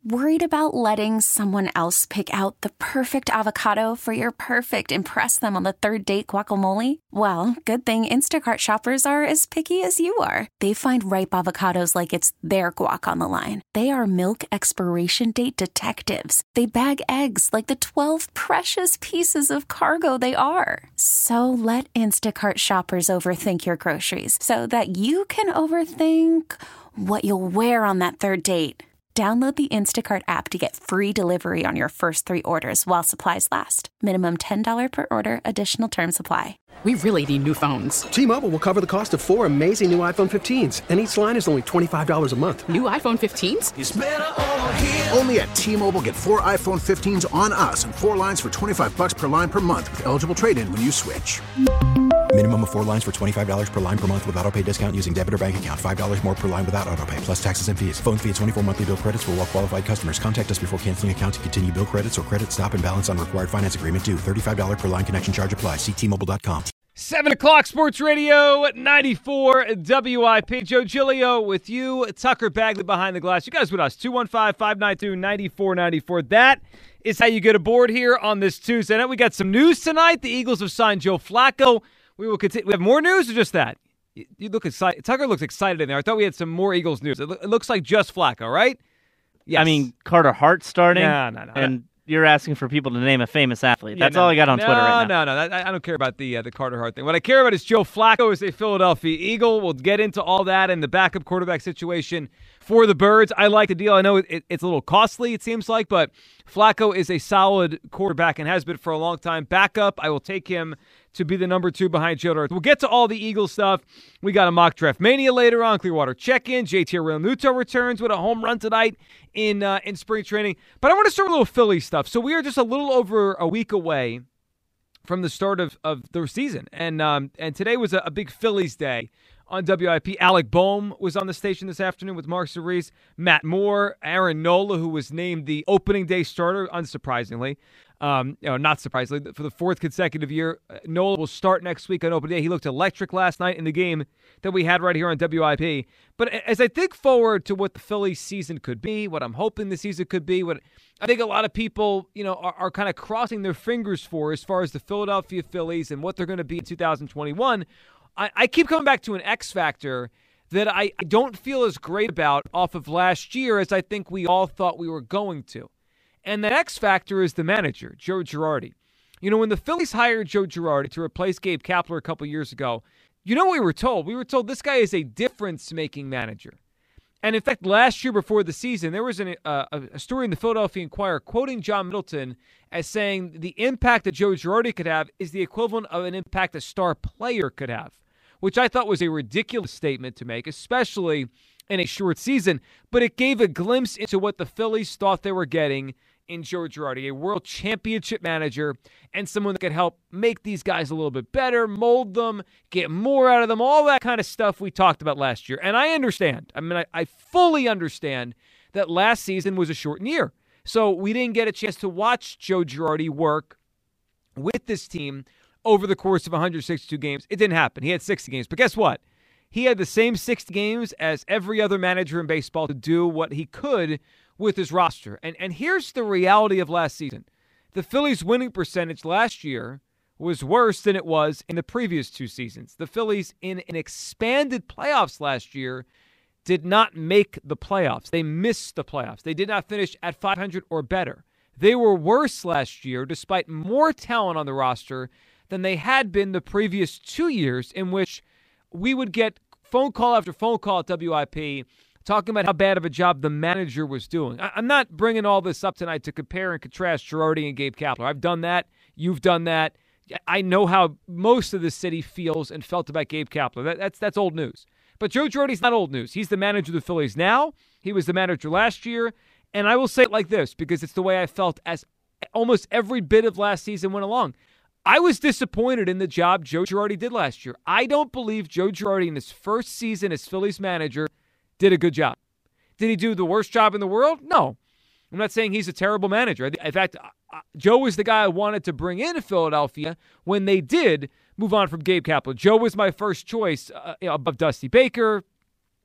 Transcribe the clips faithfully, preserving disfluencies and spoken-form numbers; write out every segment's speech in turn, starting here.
Worried about letting someone else pick out the perfect avocado for your perfect impress them on the third date guacamole? Well, good thing Instacart shoppers are as picky as you are. They find ripe avocados like it's their guac on the line. They are milk expiration date detectives. They bag eggs like the twelve precious pieces of cargo they are. So let Instacart shoppers overthink your groceries so that you can overthink what you'll wear on that third date. Download the Instacart app to get free delivery on your first three orders while supplies last. Minimum ten dollars per order. Additional terms apply. We really need new phones. T-Mobile will cover the cost of four amazing new iPhone fifteens, and each line is only twenty-five dollars a month. New iPhone fifteens? It's better over here. Only at T-Mobile, get four iPhone fifteens on us and four lines for twenty-five dollars per line per month with eligible trade-in when you switch. Minimum of four lines for twenty-five dollars per line per month with autopay discount using debit or bank account. five dollars more per line without autopay, plus taxes and fees. Phone fee at twenty-four monthly bill credits for well-qualified customers. Contact us before canceling account to continue bill credits or credit stop and balance on required finance agreement due. thirty-five dollars per line connection charge applies. See T Mobile dot com. seven o'clock Sports Radio ninety-four W I P. Joe Giglio with you. Tucker Bagley behind the glass. You guys with us. two one five, five nine two, nine four nine four. That is how you get aboard here on this Tuesday night. We got some news tonight. The Eagles have signed Joe Flacco. We will continue. We have more news or just that? You, you look excited. Tucker looks excited in there. I thought we had some more Eagles news. It, lo- it looks like just Flacco, right? Yes. I mean, Carter Hart starting. No, no, no. And you're asking for people to name a famous athlete. Yeah, That's no, all I got on no, Twitter right now. No, no, no. I, I don't care about the uh, the Carter Hart thing. What I care about is Joe Flacco is a Philadelphia Eagle. We'll get into all that and the backup quarterback situation for the Birds. I like the deal. I know it, it, it's a little costly, it seems like, but Flacco is a solid quarterback and has been for a long time. Backup, I will take him to be the number two behind Joe Dirt. We'll get to all the Eagles stuff. We got a mock draft mania later on. Clearwater check-in. J T Realmuto returns with a home run tonight in uh, in spring training. But I want to start with a little Philly stuff. So we are just a little over a week away from the start of, of the season. And um, and today was a, a big Phillies day on W I P. Alec Boehm was on the station this afternoon with Mark Cerise, Matt Moore, Aaron Nola, who was named the opening day starter, unsurprisingly. Um, you know, not surprisingly, for the fourth consecutive year. Nola will start next week on opening day. He looked electric last night in the game that we had right here on W I P. But as I think forward to what the Phillies season could be, what I'm hoping the season could be, what I think a lot of people, you know, are, are kind of crossing their fingers for as far as the Philadelphia Phillies and what they're going to be in two thousand twenty-one, I, I keep coming back to an X factor that I, I don't feel as great about off of last year as I think we all thought we were going to. And that X factor is the manager, Joe Girardi. You know, when the Phillies hired Joe Girardi to replace Gabe Kapler a couple years ago, you know what we were told? We were told this guy is a difference-making manager. And in fact, last year before the season, there was an, uh, a story in the Philadelphia Inquirer quoting John Middleton as saying the impact that Joe Girardi could have is the equivalent of an impact a star player could have, which I thought was a ridiculous statement to make, especially in a short season. But it gave a glimpse into what the Phillies thought they were getting in Joe Girardi, a world championship manager and someone that could help make these guys a little bit better, mold them, get more out of them, all that kind of stuff we talked about last year. And I understand. I mean, I, I fully understand that last season was a shortened year. So we didn't get a chance to watch Joe Girardi work with this team over the course of one hundred sixty-two games. It didn't happen. He had sixty games. But guess what? He had the same sixty games as every other manager in baseball to do what he could with his roster. And and here's the reality of last season. The Phillies' winning percentage last year was worse than it was in the previous two seasons. The Phillies, in an expanded playoffs last year, did not make the playoffs. They missed the playoffs. They did not finish at five hundred or better. They were worse last year, despite more talent on the roster than they had been the previous two years, in which we would get phone call after phone call at W I P talking about how bad of a job the manager was doing. I'm not bringing all this up tonight to compare and contrast Girardi and Gabe Kapler. I've done that. You've done that. I know how most of the city feels and felt about Gabe Kapler. That, that's that's old news. But Joe Girardi's not old news. He's the manager of the Phillies now. He was the manager last year. And I will say it like this, because it's the way I felt as almost every bit of last season went along. I was disappointed in the job Joe Girardi did last year. I don't believe Joe Girardi in his first season as Phillies manager did a good job. Did he do the worst job in the world? No. I'm not saying he's a terrible manager. In fact, Joe was the guy I wanted to bring into Philadelphia when they did move on from Gabe Kapler. Joe was my first choice uh, above Dusty Baker,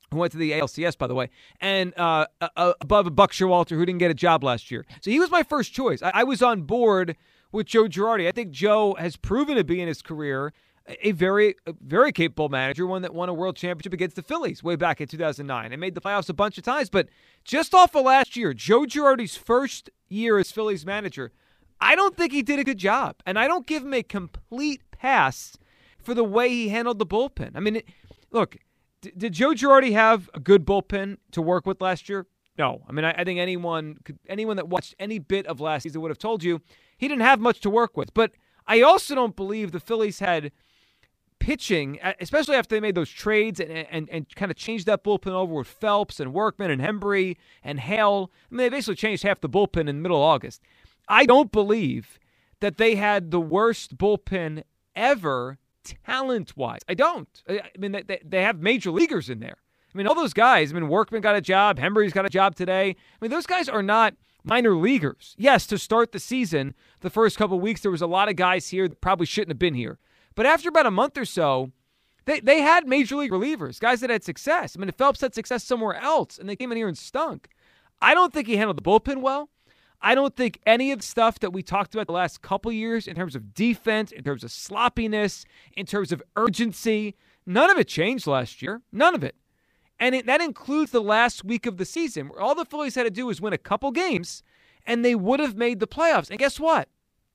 who went to the A L C S, by the way, and uh, uh, above Buck Showalter, who didn't get a job last year. So he was my first choice. I, I was on board with Joe Girardi. I think Joe has proven to be in his career a very, a very capable manager, one that won a world championship against the Phillies way back in two thousand nine and made the playoffs a bunch of times. But just off of last year, Joe Girardi's first year as Phillies manager, I don't think he did a good job. And I don't give him a complete pass for the way he handled the bullpen. I mean, it, look, d- did Joe Girardi have a good bullpen to work with last year? No. I mean, I, I think anyone could, anyone that watched any bit of last season would have told you he didn't have much to work with. But I also don't believe the Phillies had pitching, especially after they made those trades and, and, and kind of changed that bullpen over with Phelps and Workman and Hembree and Hale. I mean, they basically changed half the bullpen in the middle of August. I don't believe that they had the worst bullpen ever talent-wise. I don't. I mean, they, they have major leaguers in there. I mean, all those guys, I mean, Workman got a job. Hembree's got a job today. I mean, those guys are not minor leaguers. Yes, to start the season, the first couple of weeks, there was a lot of guys here that probably shouldn't have been here. But after about a month or so, they, they had major league relievers, guys that had success. I mean, if Phelps had success somewhere else, and they came in here and stunk. I don't think he handled the bullpen well. I don't think any of the stuff that we talked about the last couple years in terms of defense, in terms of sloppiness, in terms of urgency, none of it changed last year. None of it. And it, that includes the last week of the season, where all the Phillies had to do was win a couple games, and they would have made the playoffs. And guess what?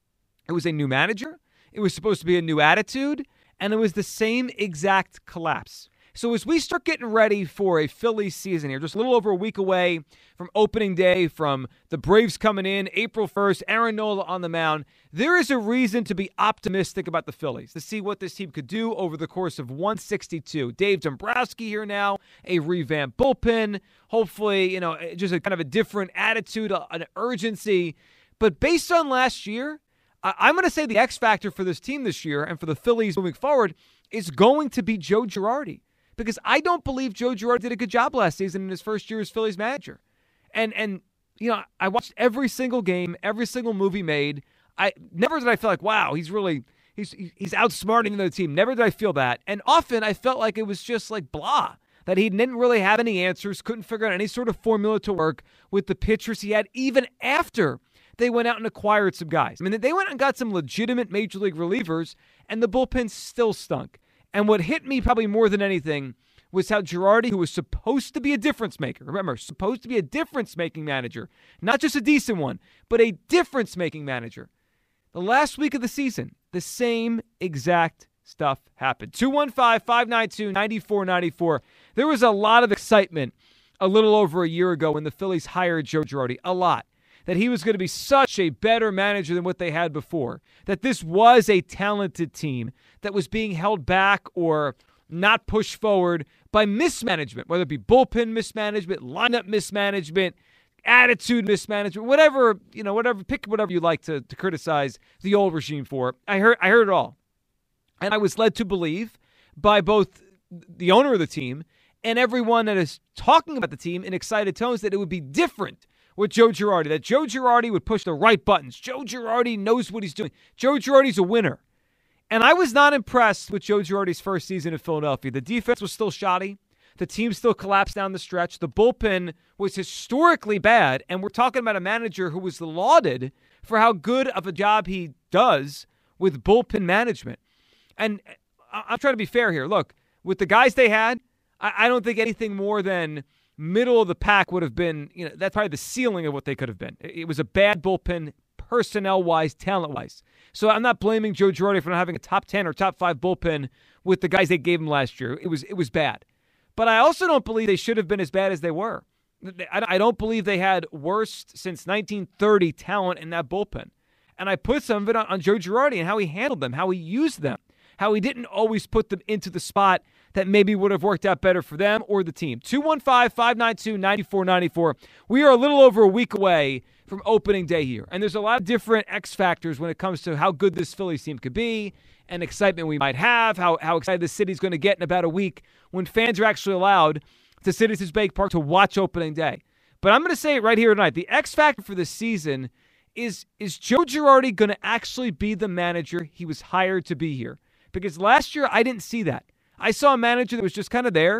It was a new manager. It was supposed to be a new attitude, and it was the same exact collapse. So as we start getting ready for a Phillies season here, just a little over a week away from opening day, from the Braves coming in, April first, Aaron Nola on the mound, there is a reason to be optimistic about the Phillies, to see what this team could do over the course of one sixty-two. Dave Dombrowski here now, a revamped bullpen, hopefully, you know, just a kind of a different attitude, an urgency. But based on last year, I'm going to say the X factor for this team this year and for the Phillies moving forward is going to be Joe Girardi. Because I don't believe Joe Girardi did a good job last season in his first year as Phillies manager. And, and you know, I watched every single game, every single movie made. I never did I feel like, wow, he's really, he's he's outsmarting the team. Never did I feel that. And often I felt like it was just like blah, that he didn't really have any answers, couldn't figure out any sort of formula to work with the pitchers he had, even after they went out and acquired some guys. I mean, they went and got some legitimate major league relievers, and the bullpen still stunk. And what hit me probably more than anything was how Girardi, who was supposed to be a difference maker, remember, supposed to be a difference-making manager, not just a decent one, but a difference-making manager. The last week of the season, the same exact stuff happened. two one five, five nine two, nine four nine four. There was a lot of excitement a little over a year ago when the Phillies hired Joe Girardi. A lot. That he was going to be such a better manager than what they had before. That this was a talented team that was being held back or not pushed forward by mismanagement, whether it be bullpen mismanagement, lineup mismanagement, attitude mismanagement, whatever, you know, whatever, pick whatever you like to, to criticize the old regime for. I heard, I heard it all. And I was led to believe by both the owner of the team and everyone that is talking about the team in excited tones that it would be different with Joe Girardi, that Joe Girardi would push the right buttons. Joe Girardi knows what he's doing. Joe Girardi's a winner. And I was not impressed with Joe Girardi's first season in Philadelphia. The defense was still shoddy. The team still collapsed down the stretch. The bullpen was historically bad. And we're talking about a manager who was lauded for how good of a job he does with bullpen management. And I'm trying to be fair here. Look, with the guys they had, I don't think anything more than middle of the pack would have been, you know, that's probably the ceiling of what they could have been. It was a bad bullpen, personnel-wise, talent-wise. So I'm not blaming Joe Girardi for not having a top ten or top five bullpen with the guys they gave him last year. It was it was bad. But I also don't believe they should have been as bad as they were. I don't believe they had worst since nineteen thirty talent in that bullpen. And I put some of it on, on Joe Girardi and how he handled them, how he used them, how he didn't always put them into the spot that maybe would have worked out better for them or the team. two one five, five nine two, nine four nine four. We are a little over a week away from opening day here. And there's a lot of different X factors when it comes to how good this Phillies team could be and excitement we might have, how, how excited the city's going to get in about a week when fans are actually allowed to Citizens Bank Park to watch opening day. But I'm going to say it right here tonight. The X factor for this season is, is Joe Girardi going to actually be the manager he was hired to be here? Because last year I didn't see that. I saw a manager that was just kind of there,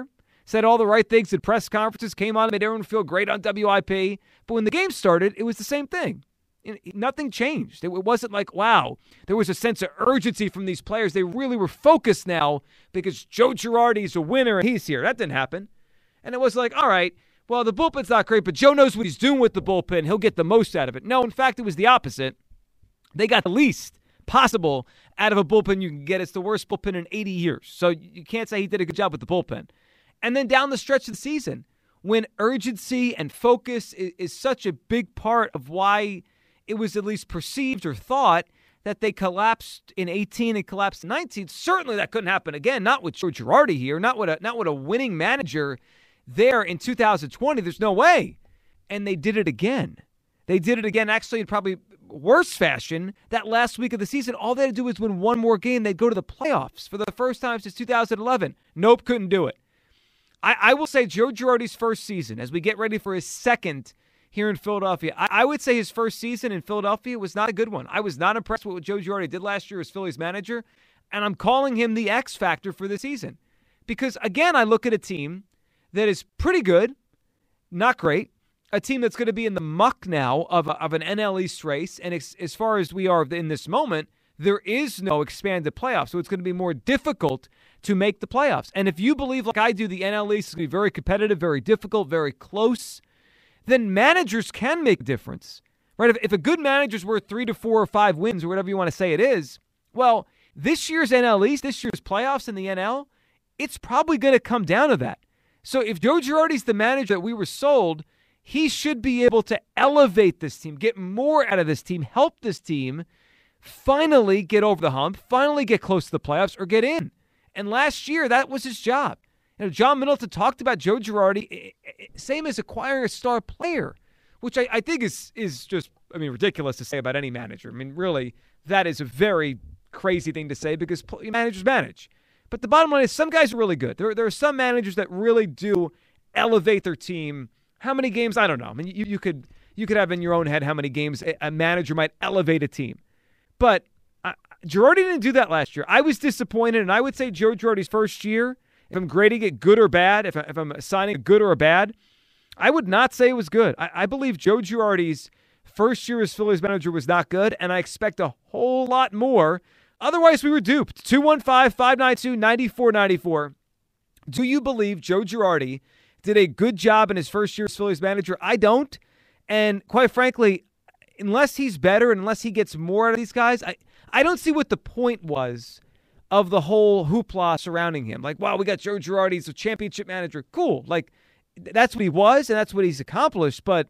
said all the right things at press conferences, came on, made everyone feel great on W I P. But when the game started, it was the same thing. Nothing changed. It wasn't like, wow, there was a sense of urgency from these players. They really were focused now because Joe Girardi's a winner and he's here. That didn't happen. And it was like, all right, well, the bullpen's not great, but Joe knows what he's doing with the bullpen. He'll get the most out of it. No, in fact, it was the opposite. They got the least possible out of a bullpen you can get. It's the worst bullpen in eighty years. So you can't say he did a good job with the bullpen. And then down the stretch of the season, when urgency and focus is, is such a big part of why it was at least perceived or thought that they collapsed in eighteen and collapsed in nineteen. Certainly that couldn't happen again. Not with Joe Girardi here. Not with a not with a winning manager there in two thousand twenty. There's no way. And they did it again. They did it again, actually in probably worse fashion. That last week of the season, all they had to do was win one more game. They'd go to the playoffs for the first time since two thousand eleven. Nope, couldn't do it. I, I will say Joe Girardi's first season, as we get ready for his second here in Philadelphia, I, I would say his first season in Philadelphia was not a good one. I was not impressed with what Joe Girardi did last year as Phillies manager, and I'm calling him the X factor for the season. Because, again, I look at a team that is pretty good, not great, a team that's going to be in the muck now of, of an N L East race, and as, as far as we are in this moment, there is no expanded playoffs, so it's going to be more difficult to make the playoffs. And if you believe, like I do, the N L East is going to be very competitive, very difficult, very close, then managers can make a difference, right? If, if a good manager's worth three to four or five wins or whatever you want to say it is, well, this year's N L East, this year's playoffs in the N L, it's probably going to come down to that. So if Joe Girardi's the manager that we were sold, he should be able to elevate this team, get more out of this team, help this team finally get over the hump, finally get close to the playoffs or get in. And last year, that was his job. You know, John Middleton talked about Joe Girardi, same as acquiring a star player, which I, I think is is just, I mean, ridiculous to say about any manager. I mean, really, that is a very crazy thing to say because managers manage. But the bottom line is some guys are really good. There, there are some managers that really do elevate their team. How many games? I don't know. I mean, you, you could you could have in your own head how many games a, a manager might elevate a team. But uh, Girardi didn't do that last year. I was disappointed, and I would say Joe Girardi's first year, if I'm grading it good or bad, if, I, if I'm assigning a good or a bad, I would not say it was good. I, I believe Joe Girardi's first year as Phillies manager was not good, and I expect a whole lot more. Otherwise, we were duped. two one five, five nine two, nine four nine four. Do you believe Joe Girardi did a good job in his first year as Phillies manager? I don't. And quite frankly, unless he's better, unless he gets more out of these guys, I, I don't see what the point was of the whole hoopla surrounding him. Like, wow, we got Joe Girardi, he's a championship manager. Cool. Like, that's what he was, and that's what he's accomplished. But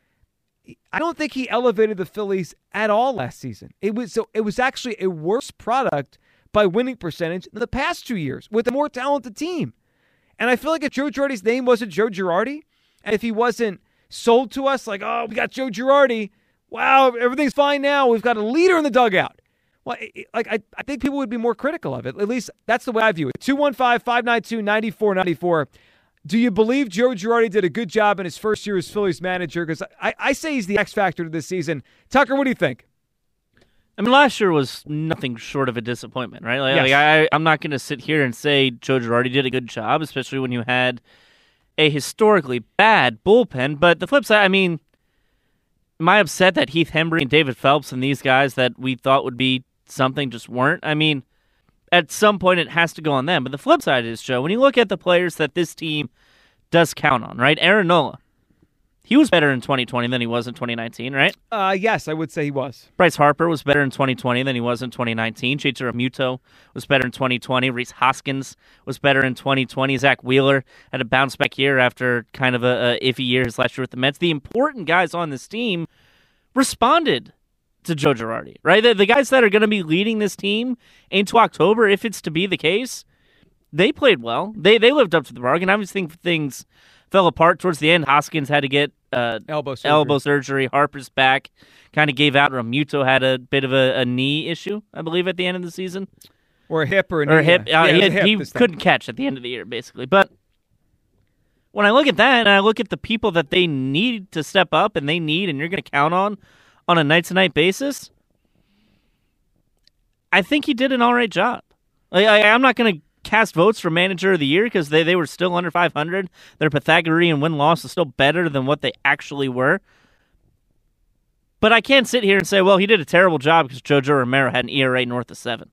I don't think he elevated the Phillies at all last season. It was so it was actually a worse product by winning percentage than the past two years with a more talented team. And I feel like if Joe Girardi's name wasn't Joe Girardi, and if he wasn't sold to us like, oh, we got Joe Girardi, wow, everything's fine now, we've got a leader in the dugout. Well, it, like I, I think people would be more critical of it. At least that's the way I view it. two one five, five nine two, nine four nine four. Do you believe Joe Girardi did a good job in his first year as Phillies manager? Because I, I say he's the X factor to this season. Tucker, what do you think? I mean, last year was nothing short of a disappointment, right? Like, yes. like I, I'm not going to sit here and say Joe Girardi did a good job, especially when you had a historically bad bullpen. But the flip side, I mean, am I upset that Heath Hembree and David Phelps and these guys that we thought would be something just weren't? I mean, at some point it has to go on them. But the flip side is, Joe, when you look at the players that this team does count on, right? Aaron Nola, he was better in twenty twenty than he was in twenty nineteen, right? Uh, yes, I would say he was. Bryce Harper was better in twenty twenty than he was in twenty nineteen. Shigeru Muto was better in twenty twenty. Rhys Hoskins was better in twenty twenty. Zach Wheeler had a bounce-back year after kind of a, a iffy year his last year with the Mets. The important guys on this team responded to Joe Girardi, right? The, the guys that are going to be leading this team into October, if it's to be the case, they played well. They they lived up to the bargain. I just think things fell apart towards the end. Hoskins had to get uh, elbow surgery. elbow surgery. Harper's back kind of gave out. Muto had a bit of a, a knee issue, I believe, at the end of the season. Or a hip or a knee. Or a hip. Uh, yeah, he had, hip he couldn't catch at the end of the year, basically. But when I look at that and I look at the people that they need to step up and they need and you're going to count on on a night-to-night basis, I think he did an all right job. Like, I, I'm not going to cast votes for manager of the year because they, they were still under five hundred. Their Pythagorean win-loss is still better than what they actually were. But I can't sit here and say, well, he did a terrible job because Jojo Romero had an E R A north of seven.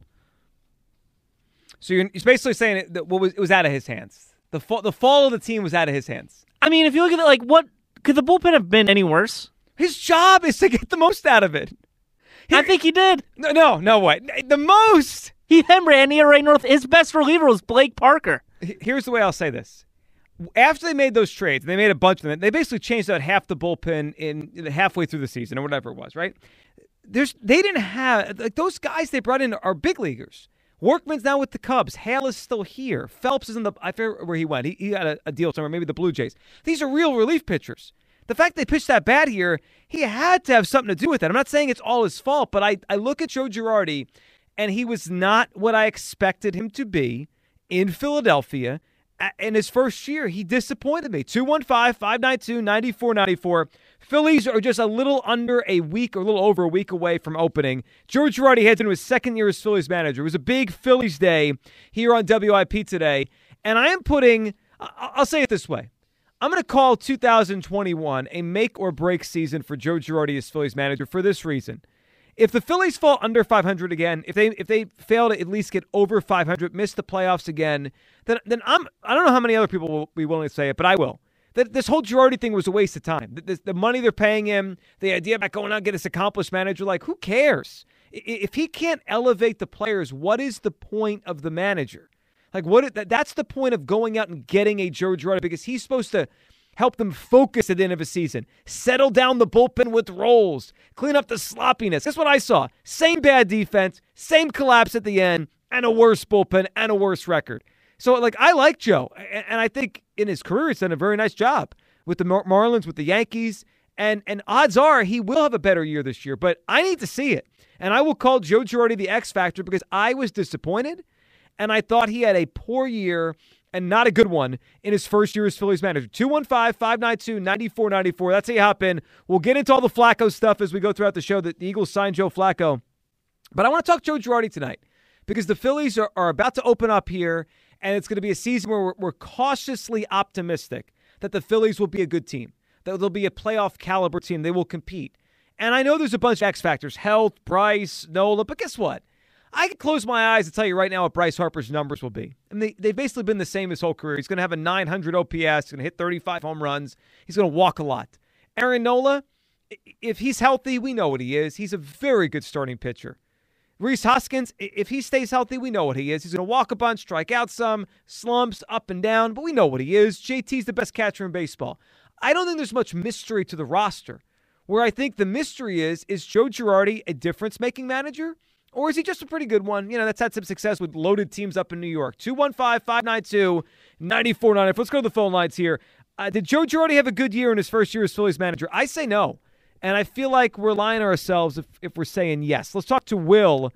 So you're, you're basically saying it, that what was, it was out of his hands. The fall, the fall of the team was out of his hands. I mean, if you look at it, like, what could the bullpen have been any worse? His job is to get the most out of it. He, I think he did. No, no, no way. The most. He then ran E R A north. His best reliever was Blake Parker. Here's the way I'll say this. After they made those trades, they made a bunch of them. They basically changed out half the bullpen in halfway through the season or whatever it was, right? There's they didn't have like those guys they brought in are big leaguers. Workman's now with the Cubs. Hale is still here. Phelps is in the I forget where he went. He, he got a, a deal somewhere, maybe the Blue Jays. These are real relief pitchers. The fact they pitched that bad here, he had to have something to do with that. I'm not saying it's all his fault, but I, I look at Joe Girardi, and he was not what I expected him to be in Philadelphia. In his first year, he disappointed me. two one five, five nine two, nine four nine four. Phillies are just a little under a week or a little over a week away from opening. Joe Girardi heads into his second year as Phillies manager. It was a big Phillies day here on W I P today. And I am putting, I'll say it this way. I'm going to call two thousand twenty-one a make or break season for Joe Girardi as Phillies manager for this reason. If the Phillies fall under five hundred again, if they if they fail to at least get over five hundred, miss the playoffs again, then then I'm I don't know how many other people will be willing to say it, but I will. That this whole Girardi thing was a waste of time. The, the, the money they're paying him, the idea about going out and get this accomplished manager, like who cares? If he can't elevate the players, what is the point of the manager? Like what? That's the point of going out and getting a Joe Girardi because he's supposed to help them focus at the end of a season, settle down the bullpen with roles, clean up the sloppiness. That's what I saw. Same bad defense, same collapse at the end, and a worse bullpen and a worse record. So, like, I like Joe, and I think in his career he's done a very nice job with the Mar- Marlins, with the Yankees, and and odds are he will have a better year this year, but I need to see it. And I will call Joe Girardi the X factor because I was disappointed, and I thought he had a poor year and not a good one in his first year as Phillies manager. two one five, five nine two, nine four nine four. That's how you hop in. We'll get into all the Flacco stuff as we go throughout the show. The Eagles signed Joe Flacco. But I want to talk Joe Girardi tonight because the Phillies are, are about to open up here, and it's going to be a season where we're, we're cautiously optimistic that the Phillies will be a good team, that they'll be a playoff caliber team. They will compete. And I know there's a bunch of X factors, health, Bryce, Nola, but guess what? I can close my eyes and tell you right now what Bryce Harper's numbers will be. And they, they've basically been the same his whole career. He's going to have a nine hundred O P S. He's going to hit thirty-five home runs. He's going to walk a lot. Aaron Nola, if he's healthy, we know what he is. He's a very good starting pitcher. Rhys Hoskins, if he stays healthy, we know what he is. He's going to walk a bunch, strike out some, slumps up and down, but we know what he is. J T's the best catcher in baseball. I don't think there's much mystery to the roster. Where I think the mystery is, is Joe Girardi a difference-making manager? Or is he just a pretty good one? You know, that's had some success with loaded teams up in New York. two one five, five nine two, nine four nine four. Let's go to the phone lines here. Uh, did Joe Girardi have a good year in his first year as Phillies manager? I say no. And I feel like we're lying to ourselves if, if we're saying yes. Let's talk to Will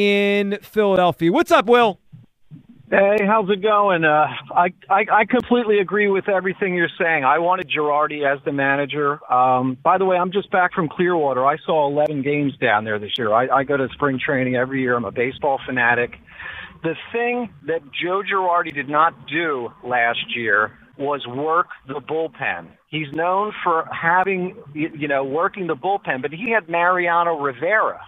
in Philadelphia. What's up, Will? Hey, how's it going? Uh, I, I I completely agree with everything you're saying. I wanted Girardi as the manager. Um, by the way, I'm just back from Clearwater. I saw eleven games down there this year. I, I go to spring training every year. I'm a baseball fanatic. The thing that Joe Girardi did not do last year was work the bullpen. He's known for having, you know, working the bullpen, but he had Mariano Rivera.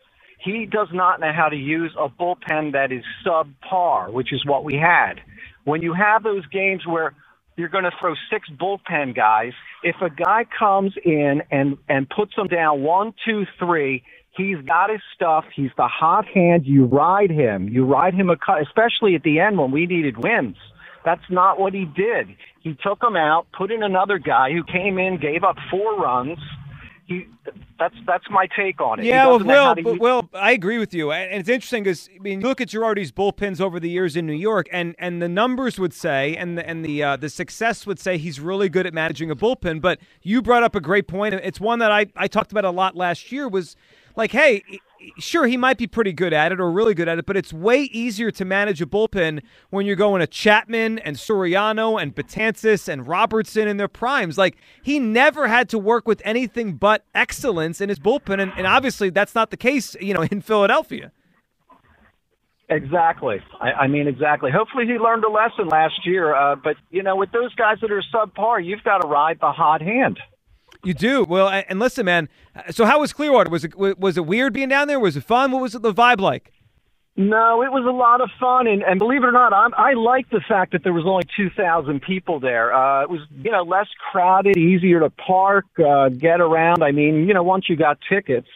He does not know how to use a bullpen that is subpar, which is what we had. When you have those games where you're going to throw six bullpen guys, if a guy comes in and, and puts them down one, two, three, he's got his stuff. He's the hot hand. You ride him. You ride him, a cut, especially at the end when we needed wins. That's not what he did. He took him out, put in another guy who came in, gave up four runs. He, that's that's my take on it. Yeah, well, Will, to... but Will, I agree with you, and it's interesting because I mean, you look at Girardi's bullpens over the years in New York, and, and the numbers would say, and the, and the uh, the success would say he's really good at managing a bullpen. But you brought up a great point. It's one that I, I talked about a lot last year. Was like, hey, sure, he might be pretty good at it or really good at it, but it's way easier to manage a bullpen when you're going to Chapman and Soriano and Betances and Robertson in their primes. Like, he never had to work with anything but excellence in his bullpen, and, and obviously that's not the case, you know, in Philadelphia. Exactly. I, I mean, exactly. Hopefully he learned a lesson last year. Uh, but, you know, with those guys that are subpar, you've got to ride the hot hand. You do. Well, and listen, man, so how was Clearwater? Was it was it weird being down there? Was it fun? What was the vibe like? No, it was a lot of fun, and, and believe it or not, I'm, I like the fact that there was only two thousand people there. Uh, it was, you know, less crowded, easier to park, uh, get around. I mean, you know, once you got tickets,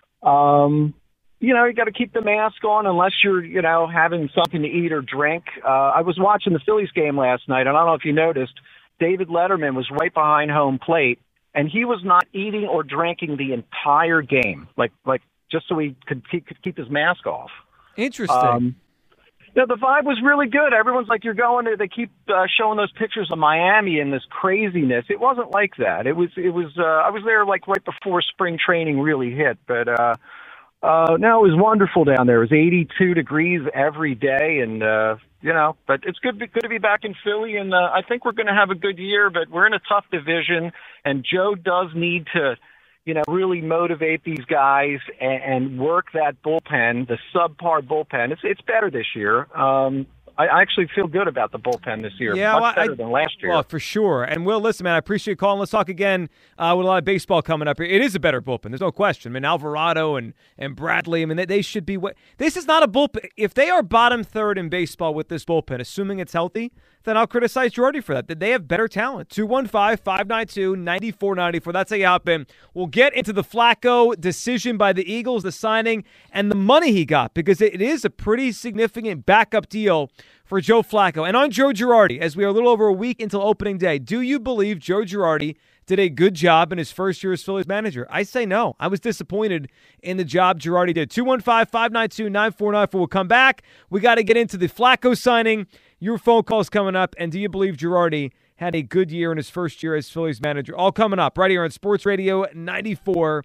um, you know, you got to keep the mask on unless you're, you know, having something to eat or drink. Uh, I was watching the Phillies game last night, and I don't know if you noticed, David Letterman was right behind home plate, and he was not eating or drinking the entire game, like, like just so he could keep, could keep his mask off. Interesting. Um, you know, the vibe was really good. Everyone's like, you're going there. They keep uh, showing those pictures of Miami and this craziness. It wasn't like that. It was, it was, uh, I was there like right before spring training really hit, but, uh, uh, no, it was wonderful down there. It was eighty-two degrees every day. And, uh, you know, but it's good, good to be back in Philly. And, uh, I think we're going to have a good year, but we're in a tough division, and Joe does need to, you know, really motivate these guys and, and work that bullpen, the subpar bullpen. It's it's better this year. Um, I, I actually feel good about the bullpen this year. Yeah, much well, better I, than last year. Well, for sure. And Will, listen, man, I appreciate you calling. Let's talk again uh, with a lot of baseball coming up here. It is a better bullpen. There's no question. I mean, Alvarado and, and Bradley, I mean, they, they should be what this is not a bullpen. If they are bottom third in baseball with this bullpen, assuming it's healthy, then I'll criticize Girardi for that. They have better talent. two one five, five nine two, nine four nine four. That's how you hop in. We'll get into the Flacco decision by the Eagles, the signing, and the money he got, because it is a pretty significant backup deal for Joe Flacco. And on Joe Girardi, as we are a little over a week until opening day, do you believe Joe Girardi did a good job in his first year as Phillies manager? I say no. I was disappointed in the job Girardi did. two one five, five nine two, nine four nine four. We'll come back. We got to get into the Flacco signing. Your phone calls coming up. And do you believe Girardi had a good year in his first year as Phillies manager? All coming up right here on Sports Radio ninety-four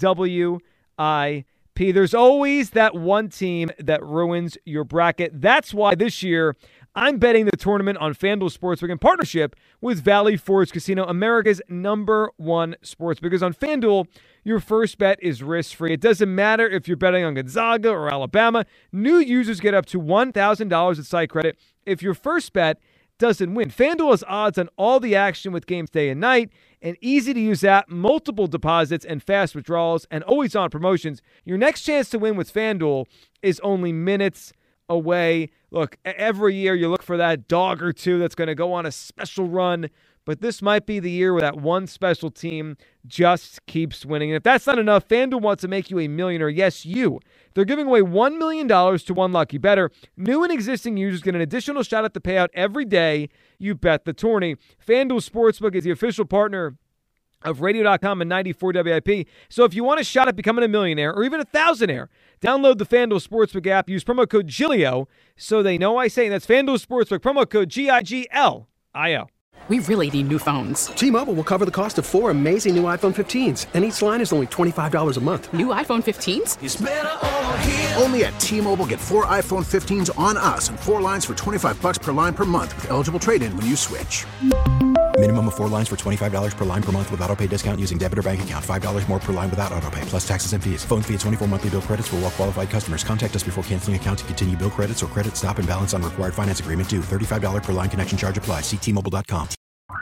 W I P. There's always that one team that ruins your bracket. That's why this year I'm betting the tournament on FanDuel Sportsbook in partnership with Valley Forge Casino, America's number one sports. Because on FanDuel, your first bet is risk-free. It doesn't matter if you're betting on Gonzaga or Alabama. New users get up to one thousand dollars in site credit if your first bet doesn't win. FanDuel has odds on all the action with games day and night, an easy-to-use app, multiple deposits, and fast withdrawals, and always-on promotions. Your next chance to win with FanDuel is only minutes away. Look, every year you look for that dog or two that's going to go on a special run, but this might be the year where that one special team just keeps winning. And if that's not enough, FanDuel wants to make you a millionaire. Yes, you. They're giving away one million dollars to one lucky bettor. New and existing users get an additional shot at the payout every day you bet the tourney. FanDuel Sportsbook is the official partner of radio dot com and ninety-four W I P. So if you want a shot at becoming a millionaire or even a thousandaire, download the FanDuel Sportsbook app. Use promo code Giglio so they know I say it. That's FanDuel Sportsbook, promo code G I G L I O. We really need new phones. T-Mobile will cover the cost of four amazing new iPhone fifteens, and each line is only twenty-five dollars a month. New iPhone fifteens? It's better over here. Only at T-Mobile, get four iPhone fifteens on us and four lines for twenty-five bucks per line per month with eligible trade-in when you switch. Minimum of four lines for twenty-five dollars per line per month with autopay discount using debit or bank account. five dollars more per line without autopay, plus taxes and fees. Phone fee at twenty-four monthly bill credits for well-qualified customers. Contact us before canceling account to continue bill credits or credit stop and balance on required finance agreement due. thirty-five dollars per line connection charge applies. See T Mobile dot com.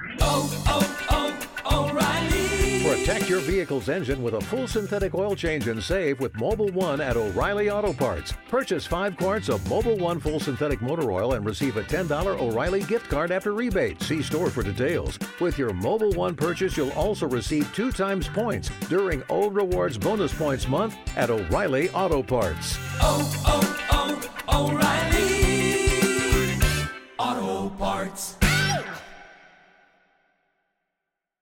Oh, oh, oh, O'Reilly. Protect your vehicle's engine with a full synthetic oil change and save with Mobil one at O'Reilly Auto Parts. Purchase five quarts of Mobil one full synthetic motor oil and receive a ten dollars O'Reilly gift card after rebate. See store for details. With your Mobil one purchase, you'll also receive two times points during O Rewards Bonus Points Month at O'Reilly Auto Parts. Oh, oh, oh, O'Reilly Auto Parts.